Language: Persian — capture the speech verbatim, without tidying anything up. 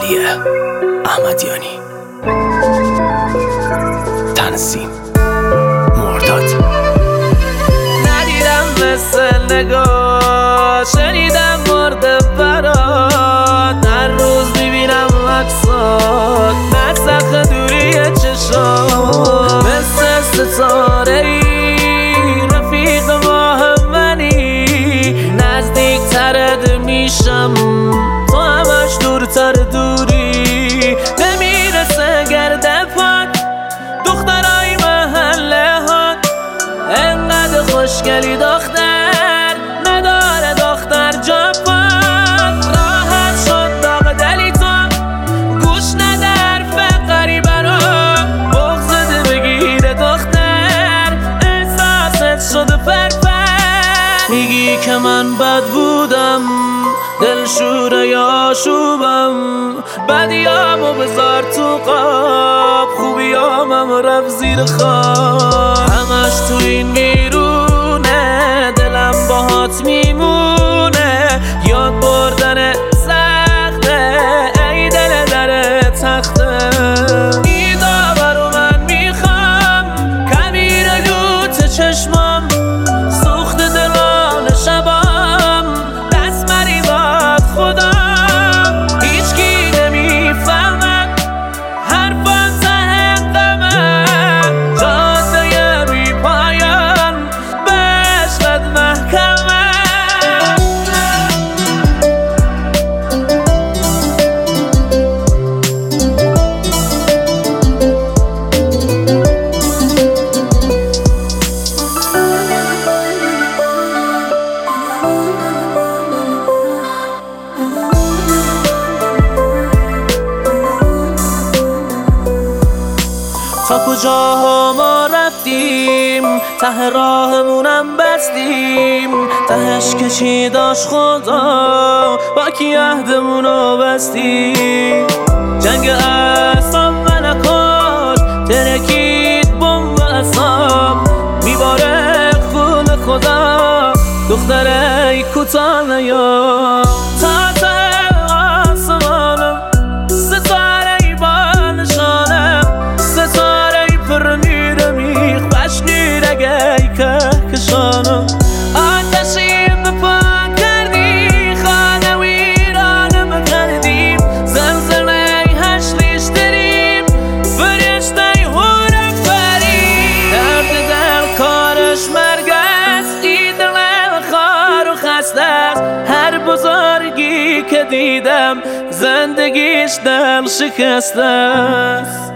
علیه احمدیانی، تنظیم مرداد. ندیدم مثل نگاه، شنیدم مرده برات، هر روز میبینم عکسات، نسخ دوری چشات، مثل ستاره ای رفیق ما هم منی، نزدیک ترد میشم تو همش دورتر دوری، نمیرسه گرده پات دخترای محله هات، انقدر خوشگلی دختر نداره دختر جاپات، راحت شد داغ دلی تو گوش ندر فقری رو، بغزده بگیره دختر احساست شده پرپر، میگی که من بد بودم دلشوره یا شوبم، بدیامو بذار تو قاب، خوبیامم رفت زیر خواب، همش تو این ویرونه دلم باهات میمونه، یاد بردن سخته ای دل در تخته، این داورو من میخوام کبیر لوت چشمام، سوخت دلان شبام دست مری باد خدا، هیچکی نمیفهمد حرفان ته قمه، جاده بی پایان بشقد محکمه. تا کجاها ما رفتیم ته راهمونم بستیم، تهش که چی داشت خدا با کی عهدمونو بستیم، جنگ اعصاب من کش ترکید بمب اعصاب، میباره خون خدا دختره کوتاه نیا، تا ته آسمانم ستاره با نشانم، ستاره پر نیر میخ بشنیر اگه کهکشانم، آتشی به پا کردی خانه ویرانم کردیم، زلزله هشلیش داریم فرشته هورم فریم، درد دل کارش مرگ است، ای دل خار و خسته است، هر بزرگی که دیدم زندگیش دل شکسته است.